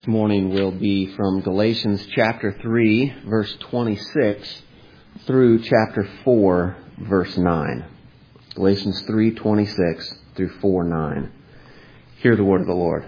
This morning will be from Galatians chapter 3, verse 26, through chapter 4, verse 9. Galatians 3:26 through 4:9. Hear the word of the Lord.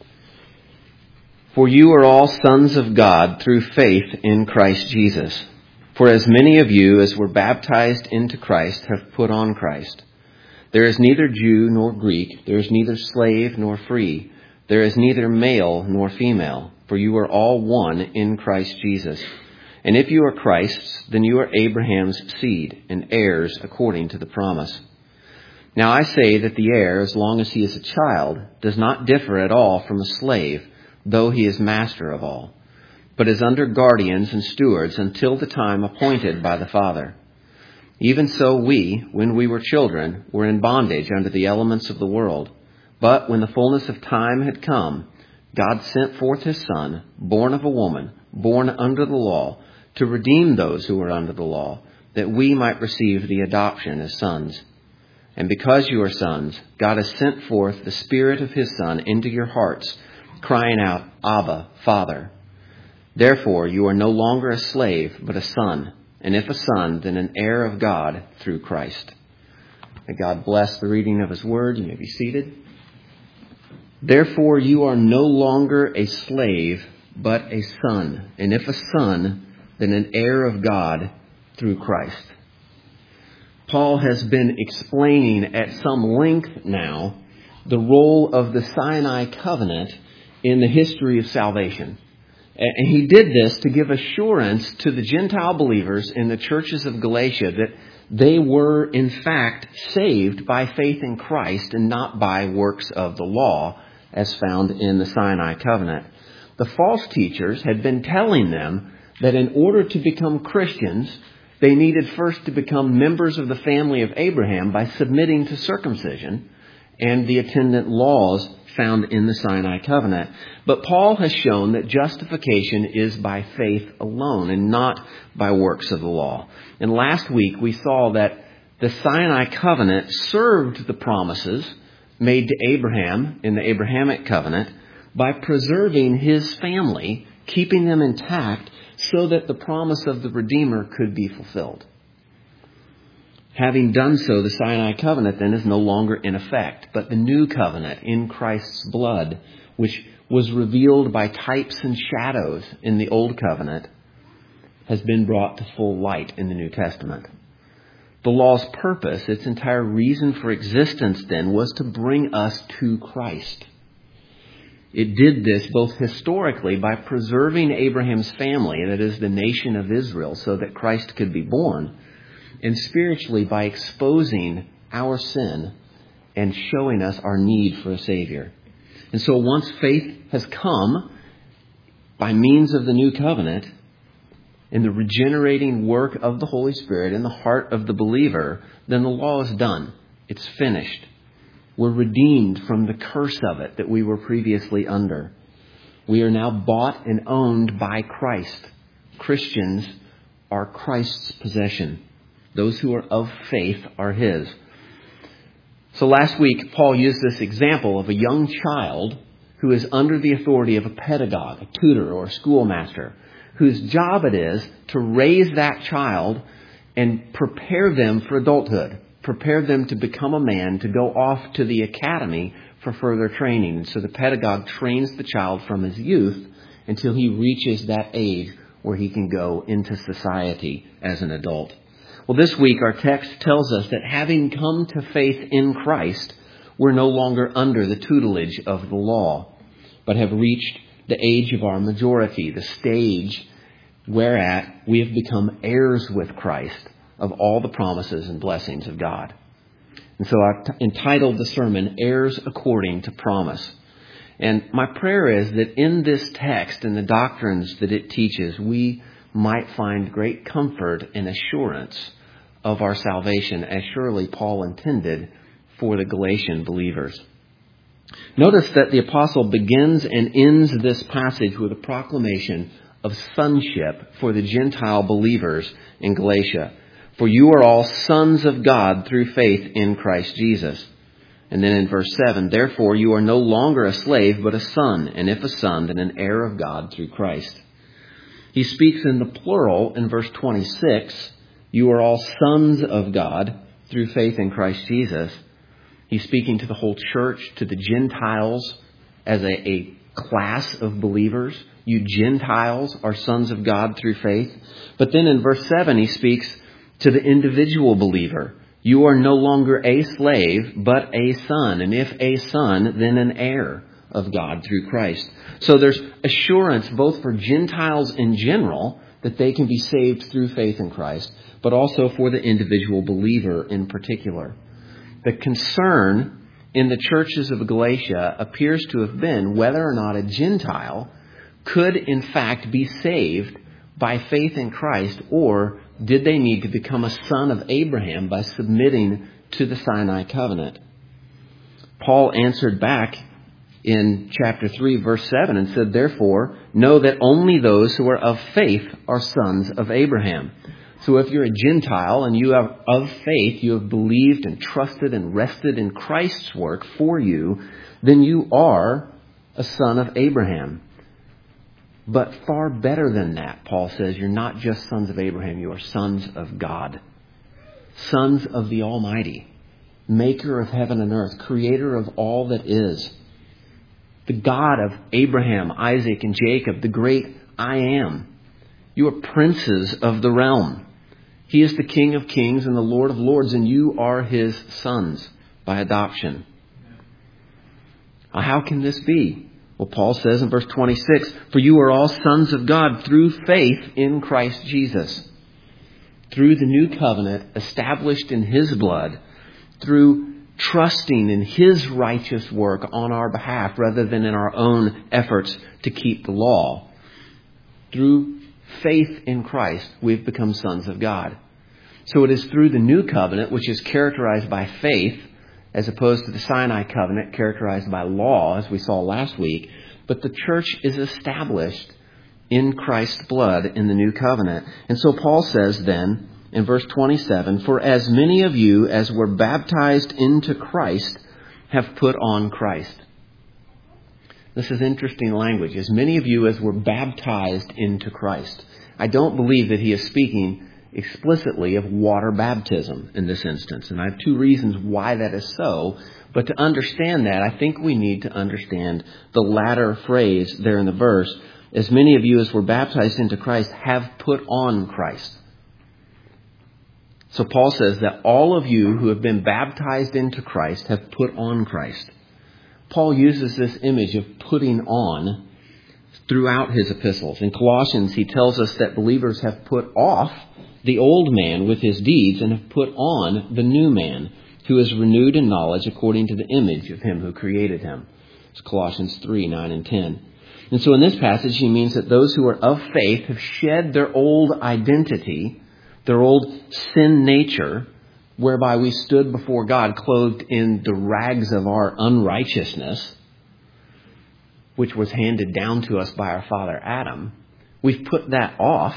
For you are all sons of God through faith in Christ Jesus. For as many of you as were baptized into Christ have put on Christ. There is neither Jew nor Greek, there is neither slave nor free. There is neither male nor female, for you are all one in Christ Jesus. And if you are Christ's, then you are Abraham's seed and heirs according to the promise. Now I say that the heir, as long as he is a child, does not differ at all from a slave, though he is master of all, but is under guardians and stewards until the time appointed by the Father. Even so we, when we were children, were in bondage under the elements of the world. But when the fullness of time had come, God sent forth his Son, born of a woman, born under the law, to redeem those who were under the law, that we might receive the adoption as sons. And because you are sons, God has sent forth the Spirit of his Son into your hearts, crying out, Abba, Father. Therefore you are no longer a slave, but a son, and if a son, then an heir of God through Christ. May God bless the reading of his word. You may be seated. Therefore you are no longer a slave, but a son. And if a son, then an heir of God through Christ. Paul has been explaining at some length now the role of the Sinai covenant in the history of salvation. And he did this to give assurance to the Gentile believers in the churches of Galatia that they were in fact saved by faith in Christ and not by works of the law, as found in the Sinai covenant. The false teachers had been telling them that in order to become Christians, they needed first to become members of the family of Abraham by submitting to circumcision and the attendant laws found in the Sinai covenant. But Paul has shown that justification is by faith alone and not by works of the law. And last week we saw that the Sinai covenant served the promises made to Abraham in the Abrahamic covenant by preserving his family, keeping them intact so that the promise of the Redeemer could be fulfilled. Having done so, the Sinai covenant then is no longer in effect, but the new covenant in Christ's blood, which was revealed by types and shadows in the old covenant, has been brought to full light in the New Testament. The law's purpose, its entire reason for existence then, was to bring us to Christ. It did this both historically by preserving Abraham's family, that is the nation of Israel, so that Christ could be born, and spiritually by exposing our sin and showing us our need for a Savior. And so once faith has come by means of the new covenant, in the regenerating work of the Holy Spirit in the heart of the believer, then the law is done. It's finished. We're redeemed from the curse of it that we were previously under. We are now bought and owned by Christ. Christians are Christ's possession. Those who are of faith are his. So last week, Paul used this example of a young child who is under the authority of a pedagogue, a tutor, or a schoolmaster, whose job it is to raise that child and prepare them for adulthood, prepare them to become a man, to go off to the academy for further training. So the pedagogue trains the child from his youth until he reaches that age where he can go into society as an adult. Well, this week our text tells us that having come to faith in Christ, we're no longer under the tutelage of the law, but have reached the age of our majority, the stage whereat we have become heirs with Christ of all the promises and blessings of God. And so I've entitled the sermon, Heirs According to Promise. And my prayer is that in this text and the doctrines that it teaches, we might find great comfort and assurance of our salvation, as surely Paul intended for the Galatian believers. Notice that the apostle begins and ends this passage with a proclamation of sonship for the Gentile believers in Galatia. For you are all sons of God through faith in Christ Jesus. And then in verse 7, therefore you are no longer a slave, but a son, and if a son, then an heir of God through Christ. He speaks in the plural in verse 26. You are all sons of God through faith in Christ Jesus. He's speaking to the whole church, to the Gentiles as a class of believers. You Gentiles are sons of God through faith. But then in verse 7, he speaks to the individual believer. You are no longer a slave, but a son. And if a son, then an heir of God through Christ. So there's assurance both for Gentiles in general that they can be saved through faith in Christ, but also for the individual believer in particular. The concern in the churches of Galatia appears to have been whether or not a Gentile could in fact be saved by faith in Christ, or did they need to become a son of Abraham by submitting to the Sinai covenant? Paul answered back in chapter 3, verse 7 and said, therefore, know that only those who are of faith are sons of Abraham. So if you're a Gentile and you are of faith, you have believed and trusted and rested in Christ's work for you, then you are a son of Abraham. But far better than that, Paul says, you're not just sons of Abraham, you are sons of God. Sons of the Almighty, maker of heaven and earth, creator of all that is. The God of Abraham, Isaac, and Jacob, the great I Am. You are princes of the realm. He is the King of kings and the Lord of lords, and you are his sons by adoption. Now, how can this be? Well, Paul says in verse 26, for you are all sons of God through faith in Christ Jesus. Through the new covenant established in his blood, through trusting in his righteous work on our behalf rather than in our own efforts to keep the law. Through faith in Christ, we've become sons of God. So it is through the new covenant, which is characterized by faith, as opposed to the Sinai covenant characterized by law, as we saw last week. But the church is established in Christ's blood in the new covenant. And so Paul says then, in verse 27, for as many of you as were baptized into Christ have put on Christ. This is interesting language. As many of you as were baptized into Christ. I don't believe that he is speaking explicitly of water baptism in this instance. And I have two reasons why that is so. But to understand that, I think we need to understand the latter phrase there in the verse. As many of you as were baptized into Christ have put on Christ. So Paul says that all of you who have been baptized into Christ have put on Christ. Paul uses this image of putting on throughout his epistles. In Colossians, he tells us that believers have put off the old man with his deeds and have put on the new man who is renewed in knowledge according to the image of him who created him. It's Colossians 3, 9 and 10. And so in this passage, he means that those who are of faith have shed their old identity, their old sin nature, whereby we stood before God clothed in the rags of our unrighteousness, which was handed down to us by our father Adam. We've put that off,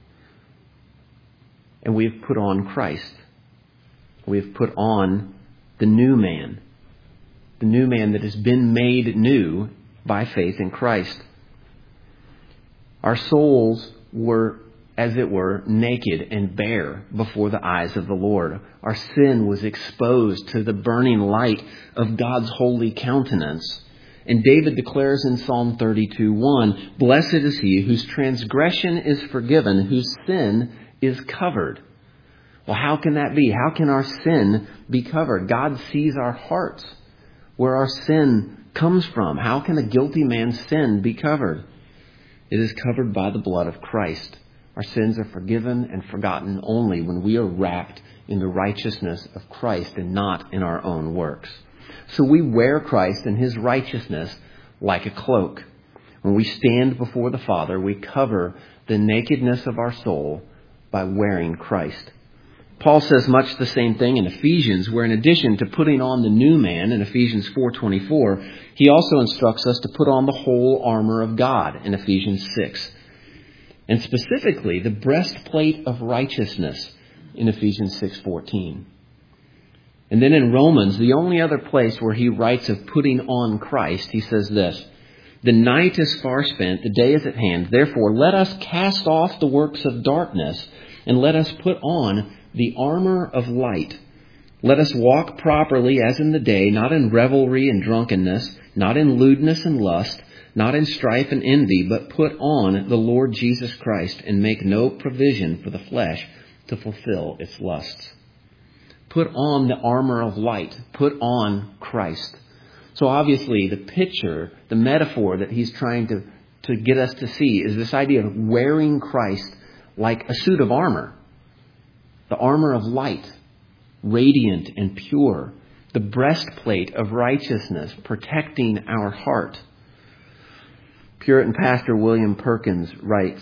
and we've put on Christ. We've put on the new man that has been made new by faith in Christ. Our souls were, as it were, naked and bare before the eyes of the Lord. Our sin was exposed to the burning light of God's holy countenance. And David declares in Psalm 32:1, blessed is he whose transgression is forgiven, whose sin is covered. Well, how can that be? How can our sin be covered? God sees our hearts, where our sin comes from. How can a guilty man's sin be covered? It is covered by the blood of Christ. Our sins are forgiven and forgotten only when we are wrapped in the righteousness of Christ and not in our own works. So we wear Christ and his righteousness like a cloak. When we stand before the Father, we cover the nakedness of our soul by wearing Christ. Paul says much the same thing in Ephesians, where in addition to putting on the new man in Ephesians 4:24, he also instructs us to put on the whole armor of God in Ephesians 6. And specifically, the breastplate of righteousness in Ephesians 6:14. And then in Romans, the only other place where he writes of putting on Christ, he says this, "The night is far spent, the day is at hand. Therefore, let us cast off the works of darkness and let us put on the armor of light. Let us walk properly as in the day, not in revelry and drunkenness, not in lewdness and lust, not in strife and envy, but put on the Lord Jesus Christ and make no provision for the flesh to fulfill its lusts." Put on the armor of light. Put on Christ. So obviously the picture, the metaphor that he's trying to get us to see is this idea of wearing Christ like a suit of armor. The armor of light, radiant and pure. The breastplate of righteousness, protecting our heart. Puritan pastor William Perkins writes,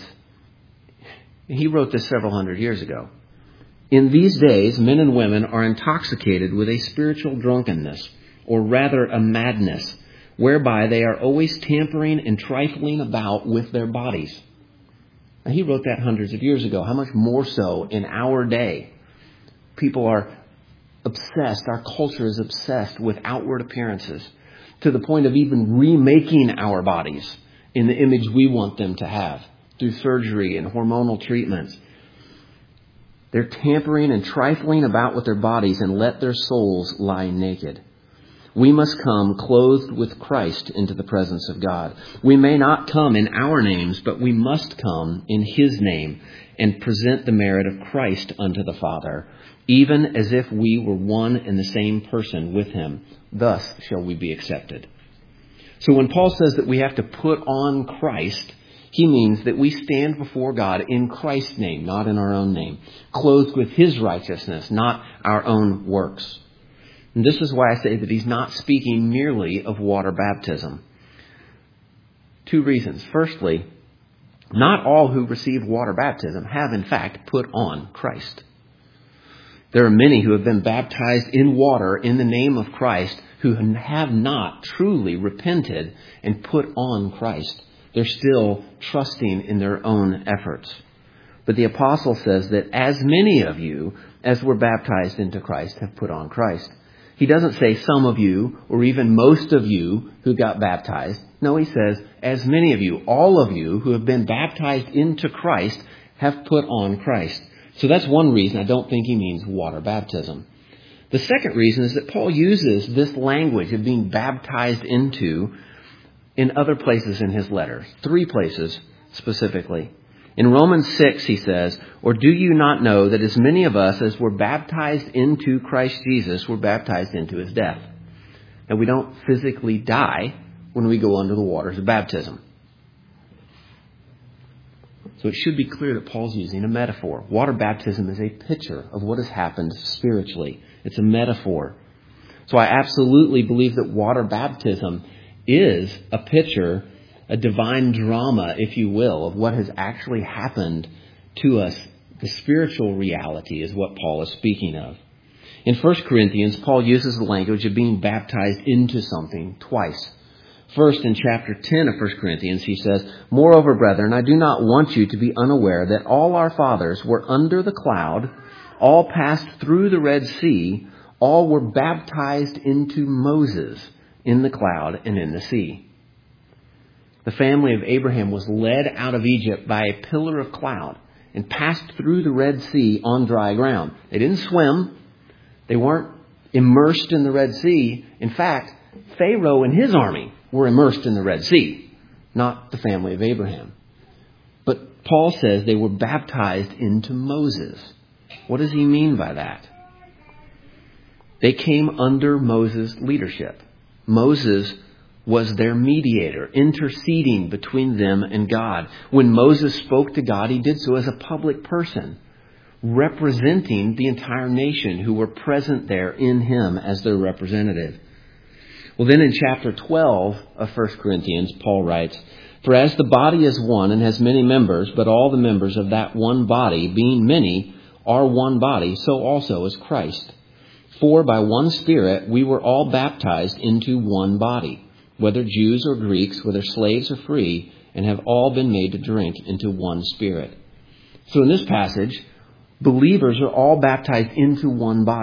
he wrote this several hundred years ago, "In these days, men and women are intoxicated with a spiritual drunkenness, or rather a madness, whereby they are always tampering and trifling about with their bodies." Now, he wrote that hundreds of years ago. How much more so in our day? People are obsessed, our culture is obsessed with outward appearances, to the point of even remaking our bodies in the image we want them to have, through surgery and hormonal treatments. They're tampering and trifling about with their bodies and let their souls lie naked. We must come clothed with Christ into the presence of God. We may not come in our names, but we must come in His name and present the merit of Christ unto the Father, even as if we were one and the same person with Him. Thus shall we be accepted. So when Paul says that we have to put on Christ, he means that we stand before God in Christ's name, not in our own name, clothed with His righteousness, not our own works. And this is why I say that he's not speaking merely of water baptism. Two reasons. Firstly, not all who receive water baptism have in fact put on Christ. There are many who have been baptized in water in the name of Christ who have not truly repented and put on Christ. They're still trusting in their own efforts. But the apostle says that as many of you as were baptized into Christ have put on Christ. He doesn't say some of you or even most of you who got baptized. No, he says as many of you, all of you who have been baptized into Christ have put on Christ. So that's one reason I don't think he means water baptism. The second reason is that Paul uses this language of being baptized into in other places in his letter. 3 places specifically. In Romans 6, he says, "Or do you not know that as many of us as were baptized into Christ Jesus were baptized into His death?" And we don't physically die when we go under the waters of baptism. So it should be clear that Paul's using a metaphor. Water baptism is a picture of what has happened spiritually. It's a metaphor. So I absolutely believe that water baptism is a picture, a divine drama, if you will, of what has actually happened to us. The spiritual reality is what Paul is speaking of. In 1 Corinthians, Paul uses the language of being baptized into something twice. First, in chapter 10 of 1 Corinthians, he says, "Moreover, brethren, I do not want you to be unaware that all our fathers were under the cloud, all passed through the Red Sea, all were baptized into Moses in the cloud and in the sea." The family of Abraham was led out of Egypt by a pillar of cloud and passed through the Red Sea on dry ground. They didn't swim. They weren't immersed in the Red Sea. In fact, Pharaoh and his army were immersed in the Red Sea, not the family of Abraham. But Paul says they were baptized into Moses. What does he mean by that? They came under Moses' leadership. Moses was their mediator, interceding between them and God. When Moses spoke to God, he did so as a public person, representing the entire nation who were present there in him as their representative. Well, then in chapter 12 of 1 Corinthians, Paul writes, "For as the body is one and has many members, but all the members of that one body, being many, are one body, so also is Christ. For by one Spirit we were all baptized into one body, whether Jews or Greeks, whether slaves or free, and have all been made to drink into one Spirit." So in this passage, believers are all baptized into one body.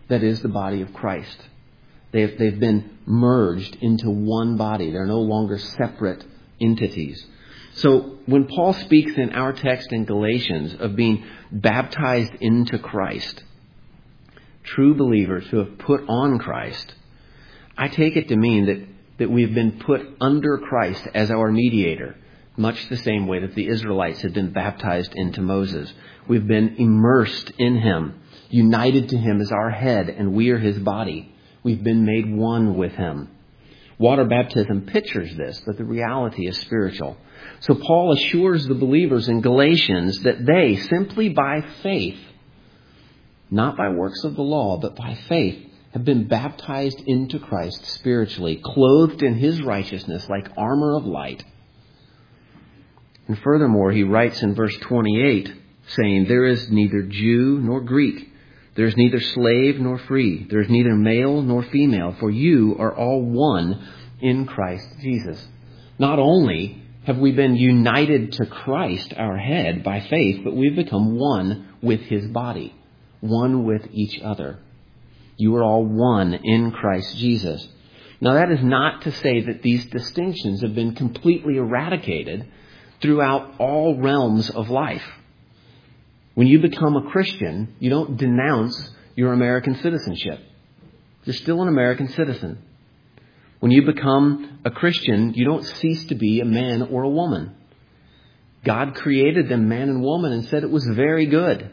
that is the body of Christ. They've been merged into one body. They're no longer separate entities. So when Paul speaks in our text in Galatians of being baptized into Christ, true believers who have put on Christ, I take it to mean that we've been put under Christ as our mediator, much the same way that the Israelites had been baptized into Moses. We've been immersed in him, united to him as our head, and we are his body. We've been made one with him. Water baptism pictures this, but the reality is spiritual. So Paul assures the believers in Galatians that they, simply by faith, not by works of the law, but by faith, have been baptized into Christ spiritually, clothed in his righteousness like armor of light. And furthermore, he writes in verse 28, saying, there is neither Jew nor Greek. There is neither slave nor free. There is neither male nor female, for you are all one in Christ Jesus. Not only have we been united to Christ, our head, by faith, but we've become one with his body, one with each other. You are all one in Christ Jesus. Now, that is not to say that these distinctions have been completely eradicated throughout all realms of life. When you become a Christian, you don't denounce your American citizenship. You're still an American citizen. When you become a Christian, you don't cease to be a man or a woman. God created them man and woman and said it was very good.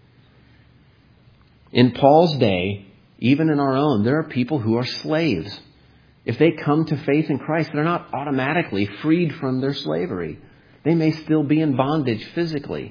In Paul's day, even in our own, there are people who are slaves. If they come to faith in Christ, they're not automatically freed from their slavery. They may still be in bondage physically.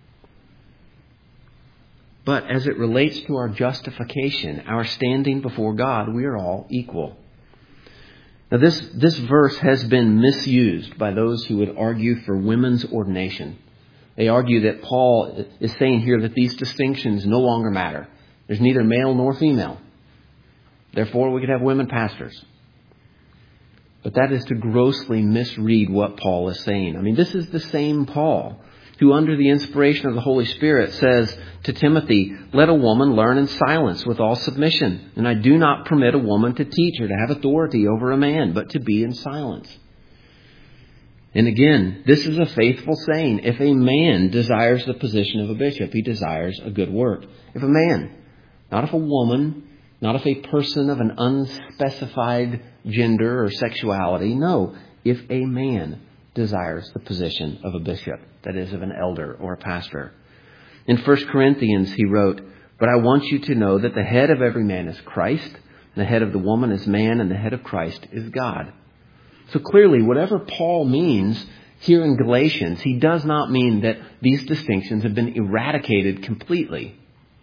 But as it relates to our justification, our standing before God, we are all equal. Now this verse has been misused by those who would argue for women's ordination. They argue that Paul is saying here that these distinctions no longer matter. There's neither male nor female. Therefore, we could have women pastors. But that is to grossly misread what Paul is saying. I mean, this is the same Paul who, under the inspiration of the Holy Spirit, says to Timothy, let a woman learn in silence with all submission. And I do not permit a woman to teach or to have authority over a man, but to be in silence. And again, this is a faithful saying. If a man desires the position of a bishop, he desires a good work. If a man, not if a woman, not if a person of an unspecified gender or sexuality. No, if a man desires the position of a bishop, that is, of an elder or a pastor. In 1 Corinthians, he wrote, but I want you to know that the head of every man is Christ, the head of the woman is man, and the head of Christ is God. So clearly, whatever Paul means here in Galatians, he does not mean that these distinctions have been eradicated completely.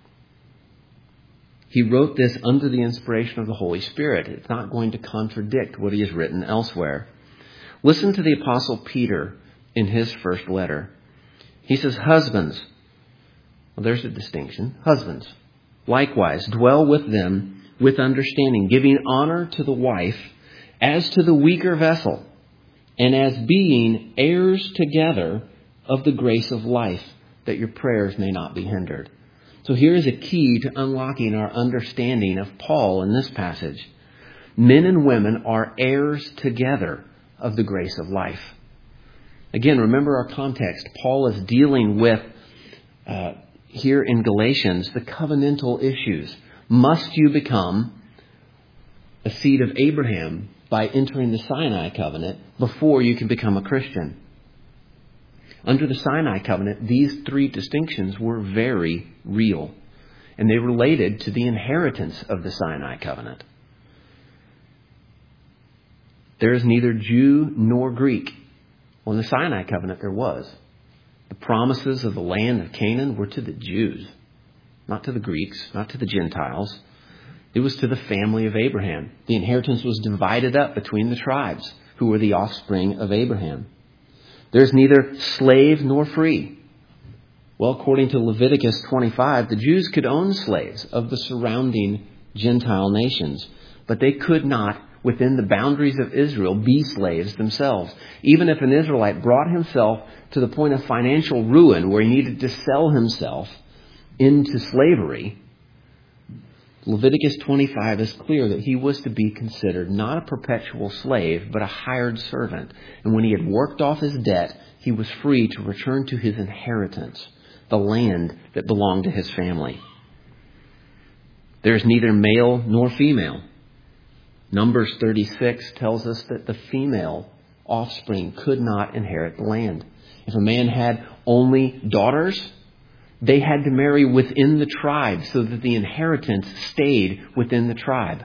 He wrote this under the inspiration of the Holy Spirit. It's not going to contradict what he has written elsewhere. Listen to the Apostle Peter in his first letter. He says, husbands, well, there's a distinction, husbands, likewise dwell with them with understanding, giving honor to the wife as to the weaker vessel, and as being heirs together of the grace of life, that your prayers may not be hindered. So here is a key to unlocking our understanding of Paul in this passage. Men and women are heirs together of the grace of life. Again, remember our context. Paul is dealing with, here in Galatians, the covenantal issues. Must you become a seed of Abraham by entering the Sinai covenant before you can become a Christian? Under the Sinai covenant, these three distinctions were very real, and they related to the inheritance of the Sinai covenant. There is neither Jew nor Greek. Well, in the Sinai covenant, there was. The promises of the land of Canaan were to the Jews, not to the Greeks, not to the Gentiles. It was to the family of Abraham. The inheritance was divided up between the tribes who were the offspring of Abraham. There's neither slave nor free. Well, according to Leviticus 25, the Jews could own slaves of the surrounding Gentile nations, but they could not, within the boundaries of Israel, be slaves themselves. Even if an Israelite brought himself to the point of financial ruin where he needed to sell himself into slavery, Leviticus 25 is clear that he was to be considered not a perpetual slave, but a hired servant. And when he had worked off his debt, he was free to return to his inheritance, the land that belonged to his family. There is neither male nor female. Numbers 36 tells us that the female offspring could not inherit the land. If a man had only daughters, they had to marry within the tribe so that the inheritance stayed within the tribe.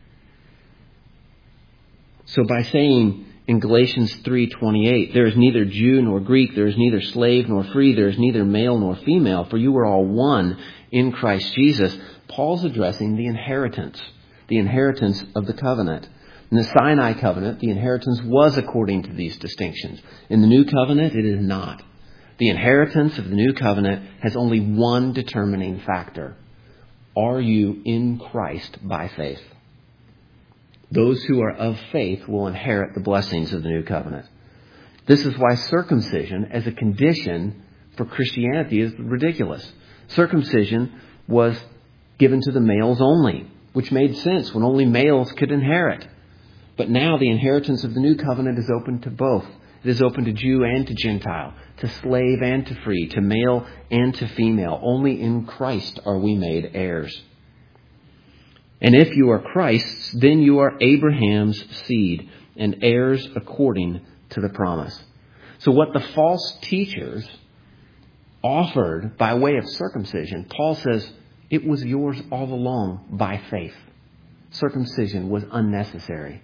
So by saying in Galatians 3:28, there is neither Jew nor Greek, there is neither slave nor free, there is neither male nor female, for you are all one in Christ Jesus, Paul's addressing the inheritance of the covenant. In the Sinai covenant, the inheritance was according to these distinctions. In the new covenant, it is not. The inheritance of the new covenant has only one determining factor. Are you in Christ by faith? Those who are of faith will inherit the blessings of the new covenant. This is why circumcision as a condition for Christianity is ridiculous. Circumcision was given to the males only, which made sense when only males could inherit. But now the inheritance of the new covenant is open to both. It is open to Jew and to Gentile, to slave and to free, to male and to female. Only in Christ are we made heirs. And if you are Christ's, then you are Abraham's seed and heirs according to the promise. So what the false teachers offered by way of circumcision, Paul says it was yours all along by faith. Circumcision was unnecessary.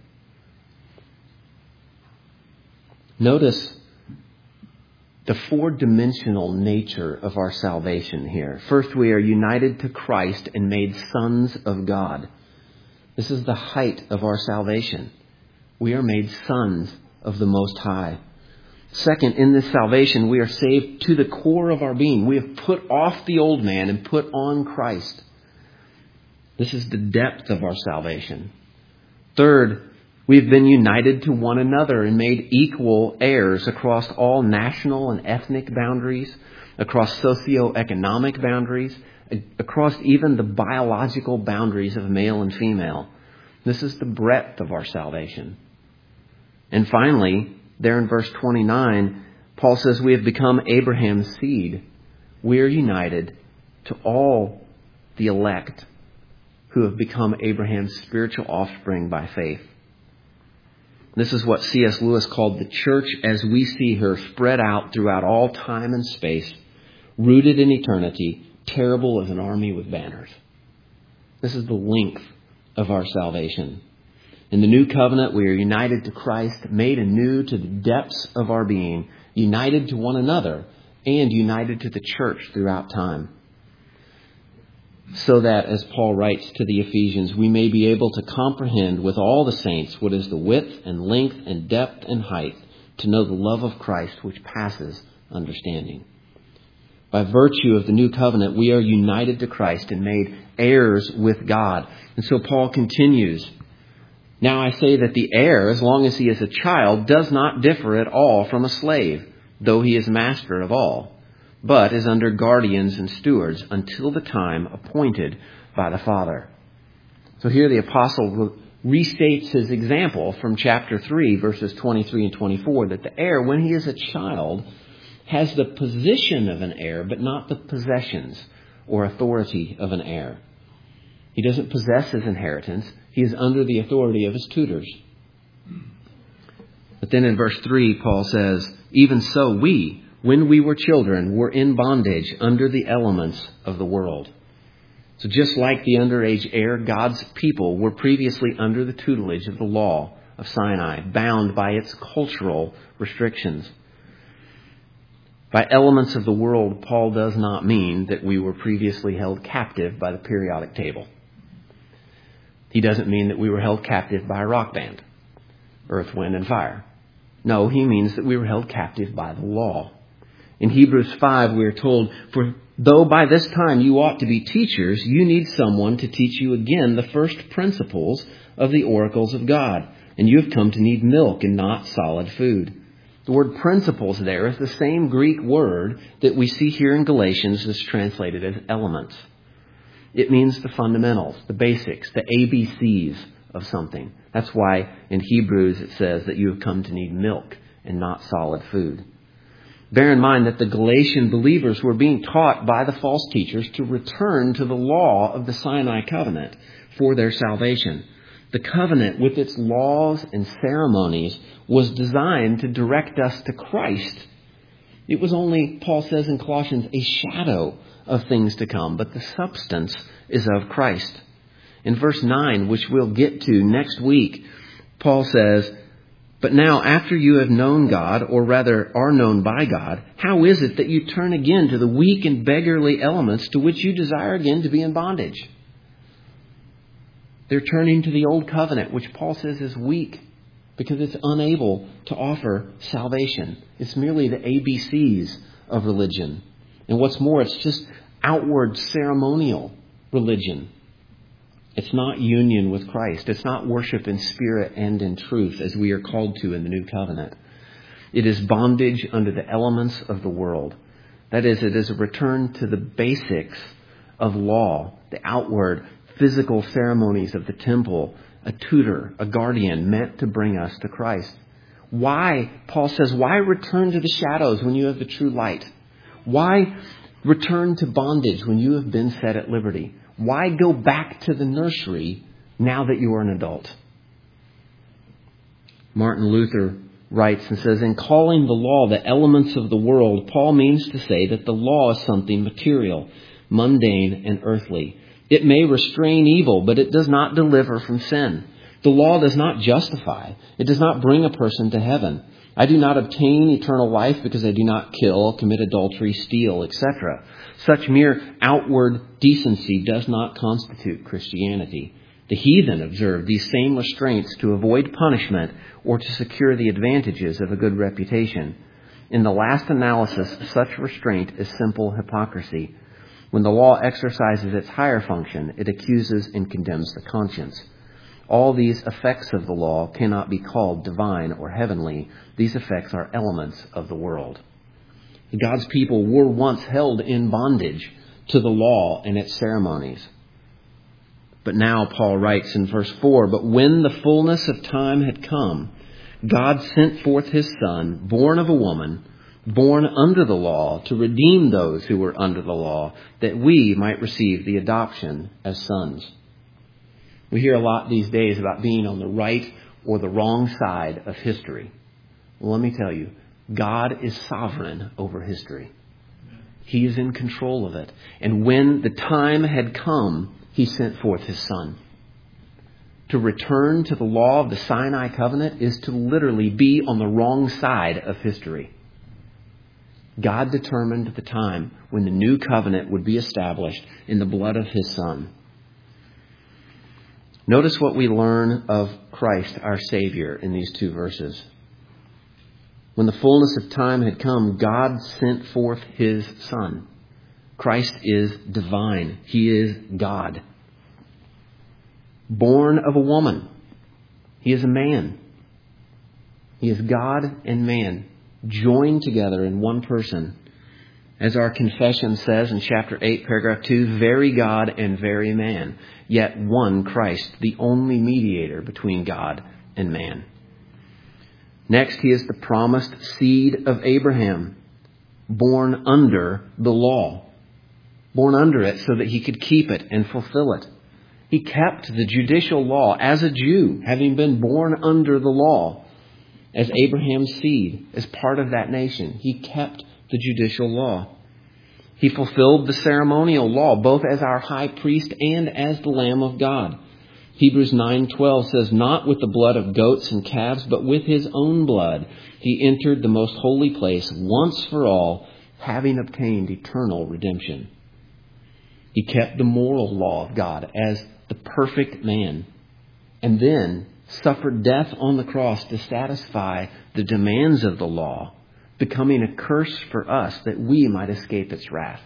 Notice the four-dimensional nature of our salvation here. First, we are united to Christ and made sons of God. This is the height of our salvation. We are made sons of the Most High. Second, in this salvation, we are saved to the core of our being. We have put off the old man and put on Christ. This is the depth of our salvation. Third, we have been united to one another and made equal heirs across all national and ethnic boundaries, across socioeconomic boundaries, across even the biological boundaries of male and female. This is the breadth of our salvation. And finally, there in verse 29, Paul says we have become Abraham's seed. We are united to all the elect who have become Abraham's spiritual offspring by faith. This is what C.S. Lewis called the church as we see her, spread out throughout all time and space, rooted in eternity, terrible as an army with banners. This is the length of our salvation. In the new covenant, we are united to Christ, made anew to the depths of our being, united to one another, and united to the church throughout time. So that, as Paul writes to the Ephesians, we may be able to comprehend with all the saints what is the width and length and depth and height, to know the love of Christ which passes understanding. By virtue of the new covenant, we are united to Christ and made heirs with God. And so Paul continues, now I say that the heir, as long as he is a child, does not differ at all from a slave, though he is master of all, but is under guardians and stewards until the time appointed by the Father. So here the apostle restates his example from chapter 3, verses 23 and 24, that the heir, when he is a child, has the position of an heir, but not the possessions or authority of an heir. He doesn't possess his inheritance. He is under the authority of his tutors. But then in verse 3, Paul says, even so we, when we were children, were in bondage under the elements of the world. So just like the underage heir, God's people were previously under the tutelage of the law of Sinai, bound by its cultural restrictions. By elements of the world, Paul does not mean that we were previously held captive by the periodic table. He doesn't mean that we were held captive by a rock band, earth, wind, and fire. No, he means that we were held captive by the law. In Hebrews 5, we are told, for though by this time you ought to be teachers, you need someone to teach you again the first principles of the oracles of God. And you have come to need milk and not solid food. The word principles there is the same Greek word that we see here in Galatians that's translated as elements. It means the fundamentals, the basics, the ABCs of something. That's why in Hebrews it says that you have come to need milk and not solid food. Bear in mind that the Galatian believers were being taught by the false teachers to return to the law of the Sinai covenant for their salvation. The covenant, with its laws and ceremonies, was designed to direct us to Christ. It was only, Paul says in Colossians, a shadow of things to come, but the substance is of Christ. In verse 9, which we'll get to next week, Paul says, "But now, after you have known God, or rather are known by God, how is it that you turn again to the weak and beggarly elements to which you desire again to be in bondage?" They're turning to the old covenant, which Paul says is weak because it's unable to offer salvation. It's merely the ABCs of religion. And what's more, it's just outward ceremonial religion. It's not union with Christ. It's not worship in spirit and in truth as we are called to in the new covenant. It is bondage under the elements of the world. That is, it is a return to the basics of law, the outward physical ceremonies of the temple, a tutor, a guardian meant to bring us to Christ. Why, Paul says, why return to the shadows when you have the true light? Why return to bondage when you have been set at liberty? Why go back to the nursery now that you are an adult? Martin Luther writes and says, in calling the law the elements of the world, Paul means to say that the law is something material, mundane, and earthly. It may restrain evil, but it does not deliver from sin. The law does not justify. It does not bring a person to heaven. I do not obtain eternal life because I do not kill, commit adultery, steal, etc. Such mere outward decency does not constitute Christianity. The heathen observe these same restraints to avoid punishment or to secure the advantages of a good reputation. In the last analysis, such restraint is simple hypocrisy. When the law exercises its higher function, it accuses and condemns the conscience. All these effects of the law cannot be called divine or heavenly. These effects are elements of the world. God's people were once held in bondage to the law and its ceremonies. But now Paul writes in verse 4, "But when the fullness of time had come, God sent forth his Son, born of a woman, born under the law, to redeem those who were under the law, that we might receive the adoption as sons." We hear a lot these days about being on the right or the wrong side of history. Well, let me tell you, God is sovereign over history. He is in control of it. And when the time had come, he sent forth his Son. To return to the law of the Sinai covenant is to literally be on the wrong side of history. God determined the time when the new covenant would be established in the blood of his Son. Notice what we learn of Christ, our Savior, in these two verses. When the fullness of time had come, God sent forth his Son. Christ is divine. He is God. Born of a woman. He is a man. He is God and man, joined together in one person. As our confession says in chapter 8, paragraph 2, very God and very man, yet one Christ, the only mediator between God and man. Next, he is the promised seed of Abraham, born under the law. Born under it so that he could keep it and fulfill it. He kept the judicial law as a Jew, having been born under the law. As Abraham's seed, as part of that nation, he kept the judicial law. He fulfilled the ceremonial law, both as our high priest and as the Lamb of God. Hebrews 9:12 says, "Not with the blood of goats and calves, but with his own blood, he entered the most holy place once for all, having obtained eternal redemption." He kept the moral law of God as the perfect man, and then suffered death on the cross to satisfy the demands of the law, becoming a curse for us that we might escape its wrath.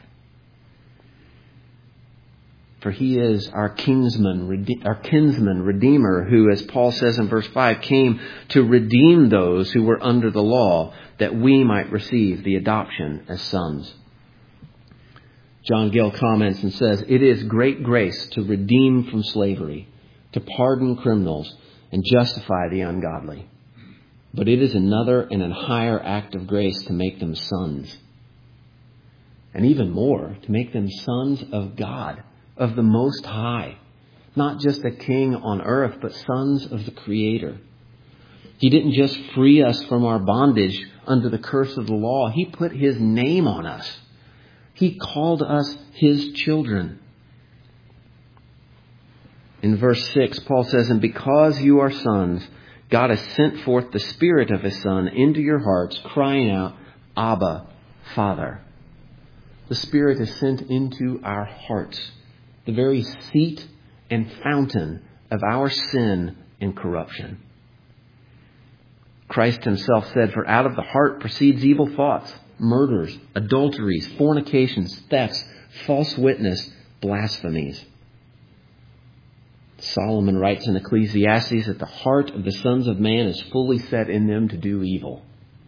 For he is our kinsman redeemer, who, as Paul says in verse 5, came to redeem those who were under the law, that we might receive the adoption as sons. John Gill comments and says, "It is great grace to redeem from slavery, to pardon criminals, and justify the ungodly. But it is another and a higher act of grace to make them sons. And even more, to make them sons of God, of the Most High. Not just a king on earth, but sons of the Creator. He didn't just free us from our bondage under the curse of the law. He put His name on us. He called us His children." In verse 6, Paul says, "And because you are sons, God has sent forth the Spirit of His Son into your hearts, crying out, 'Abba, Father.'" The Spirit is sent into our hearts, the very seat and fountain of our sin and corruption. Christ Himself said, "For out of the heart proceeds evil thoughts, murders, adulteries, fornications, thefts, false witness, blasphemies." Solomon writes in Ecclesiastes that the heart of the sons of man is fully set in them to do evil.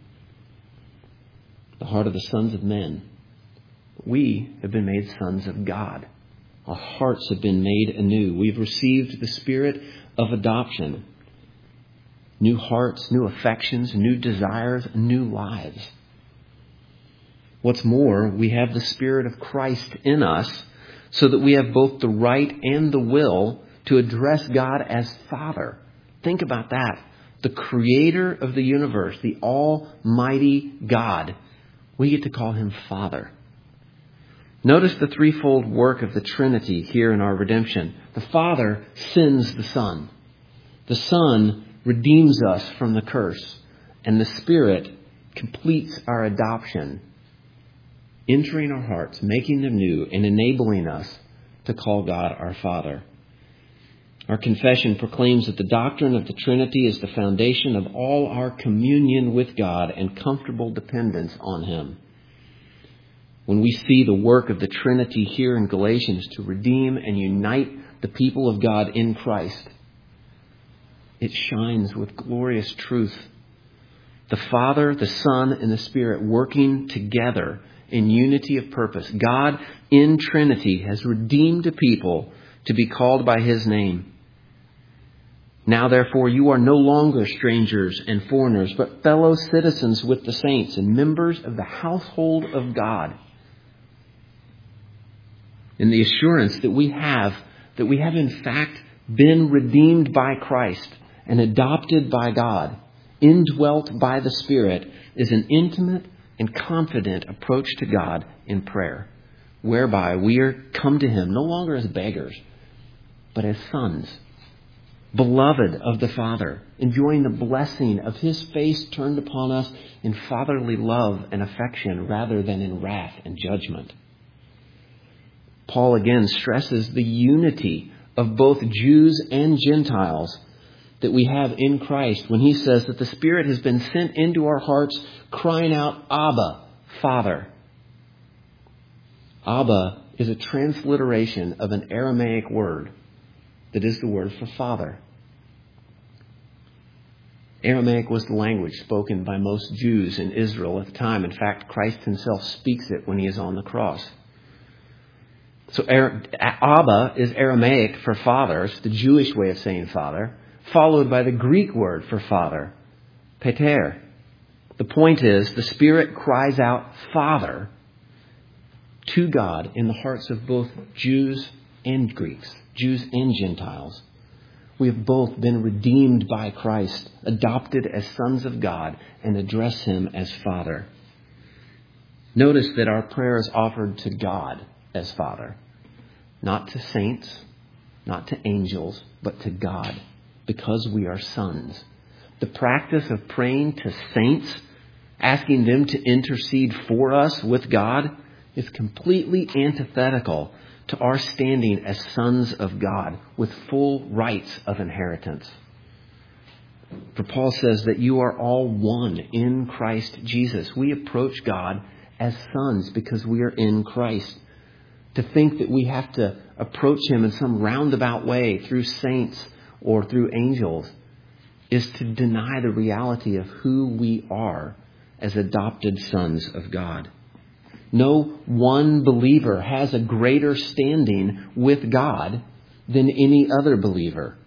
The heart of the sons of men. We have been made sons of God. Our hearts have been made anew. We've received the Spirit of adoption. New hearts, new affections, new desires, new lives. What's more, we have the Spirit of Christ in us so that we have both the right and the will to address God as Father. Think about that. The Creator of the universe, the Almighty God. We get to call Him Father. Notice the threefold work of the Trinity here in our redemption. The Father sends the Son. The Son redeems us from the curse. And the Spirit completes our adoption, entering our hearts, making them new, and enabling us to call God our Father. Our confession proclaims that the doctrine of the Trinity is the foundation of all our communion with God and comfortable dependence on Him. When we see the work of the Trinity here in Galatians to redeem and unite the people of God in Christ, it shines with glorious truth. The Father, the Son, and the Spirit working together in unity of purpose. God in Trinity has redeemed a people to be called by His name. Now, therefore, you are no longer strangers and foreigners, but fellow citizens with the saints and members of the household of God. In the assurance that we have in fact been redeemed by Christ and adopted by God, indwelt by the Spirit, is an intimate and confident approach to God in prayer, whereby we are come to Him no longer as beggars, but as sons, beloved of the Father, enjoying the blessing of His face turned upon us in fatherly love and affection rather than in wrath and judgment. Paul again stresses the unity of both Jews and Gentiles that we have in Christ when he says that the Spirit has been sent into our hearts, crying out, "Abba, Father." Abba is a transliteration of an Aramaic word that is the word for father. Aramaic was the language spoken by most Jews in Israel at the time. In fact, Christ Himself speaks it when He is on the cross. So Abba is Aramaic for father. It's the Jewish way of saying father, followed by the Greek word for father, pater. The point is, the Spirit cries out Father to God in the hearts of both Jews and Greeks, Jews and Gentiles. We have both been redeemed by Christ, adopted as sons of God, and address Him as Father. Notice that our prayer is offered to God as Father, not to saints, not to angels, but to God, because we are sons. The practice of praying to saints, asking them to intercede for us with God, is completely antithetical to our standing as sons of God with full rights of inheritance. For Paul says that you are all one in Christ Jesus. We approach God as sons because we are in Christ. To think that we have to approach Him in some roundabout way through saints or through angels is to deny the reality of who we are as adopted sons of God. No one believer has a greater standing with God than any other believer.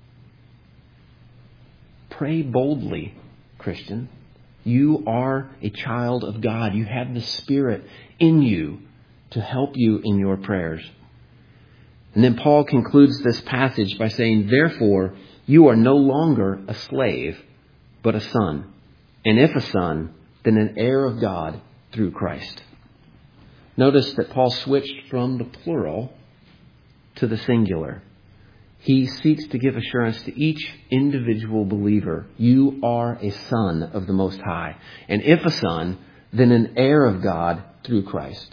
Pray boldly, Christian. You are a child of God. You have the Spirit in you to help you in your prayers. And then Paul concludes this passage by saying, therefore, you are no longer a slave, but a son. And if a son, then an heir of God through Christ. Notice that Paul switched from the plural to the singular. He seeks to give assurance to each individual believer. You are a son of the Most High. And if a son, then an heir of God through Christ.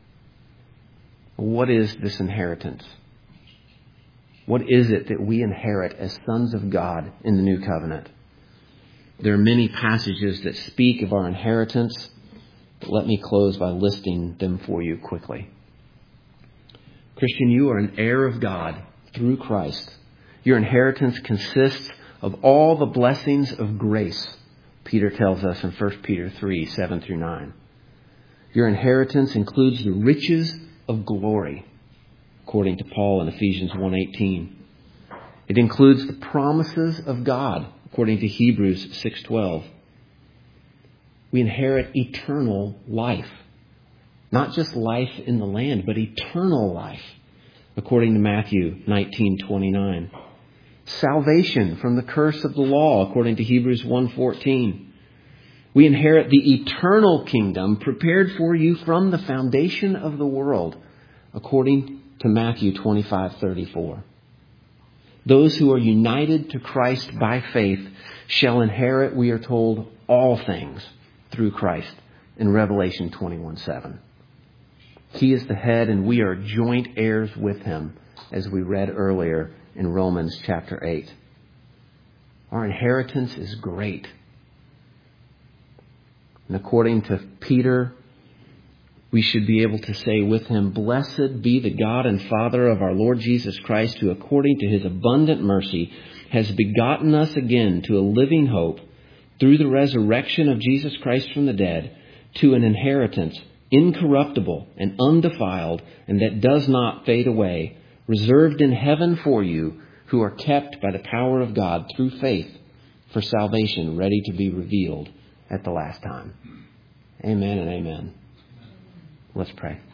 What is this inheritance? What is it that we inherit as sons of God in the new covenant? There are many passages that speak of our inheritance, but let me close by listing them for you quickly. Christian, you are an heir of God through Christ. Your inheritance consists of all the blessings of grace, Peter tells us in 1 Peter 3, 7 through 9. Your inheritance includes the riches of glory, according to Paul in Ephesians 1:18. It includes the promises of God, according to Hebrews 6:12. We inherit eternal life. Not just life in the land, but eternal life, according to Matthew 19:29. Salvation from the curse of the law, according to Hebrews 1:14. We inherit the eternal kingdom prepared for you from the foundation of the world, according to Matthew 25:34. Those who are united to Christ by faith shall inherit, we are told, all things through Christ in Revelation 21:7. He is the head and we are joint heirs with him, as we read earlier in Romans chapter 8. Our inheritance is great. And according to Peter, we should be able to say with him, blessed be the God and Father of our Lord Jesus Christ, who according to his abundant mercy has begotten us again to a living hope through the resurrection of Jesus Christ from the dead, to an inheritance incorruptible and undefiled, and that does not fade away, reserved in heaven for you, who are kept by the power of God through faith for salvation, ready to be revealed at the last time. Amen and amen. Let's pray.